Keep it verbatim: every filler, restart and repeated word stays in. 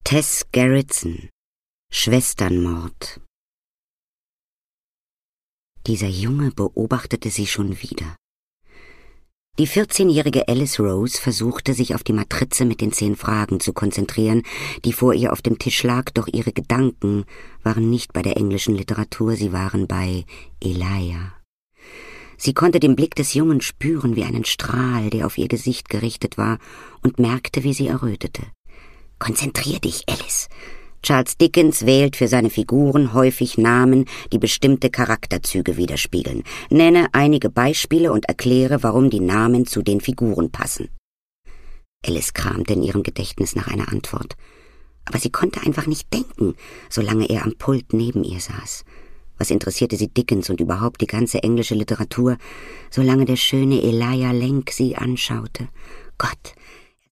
Tess Gerritsen, Schwesternmord. Dieser Junge beobachtete sie schon wieder. Die vierzehnjährige Alice Rose versuchte, sich auf die Matrize mit den zehn Fragen zu konzentrieren, die vor ihr auf dem Tisch lag, doch ihre Gedanken waren nicht bei der englischen Literatur, sie waren bei Elijah. Sie konnte den Blick des Jungen spüren wie einen Strahl, der auf ihr Gesicht gerichtet war, und merkte, wie sie errötete. »Konzentrier dich, Alice. Charles Dickens wählt für seine Figuren häufig Namen, die bestimmte Charakterzüge widerspiegeln. Nenne einige Beispiele und erkläre, warum die Namen zu den Figuren passen.« Alice kramte in ihrem Gedächtnis nach einer Antwort. Aber sie konnte einfach nicht denken, solange er am Pult neben ihr saß. Was interessierte sie Dickens und überhaupt die ganze englische Literatur, solange der schöne Elijah Lenk sie anschaute? Gott,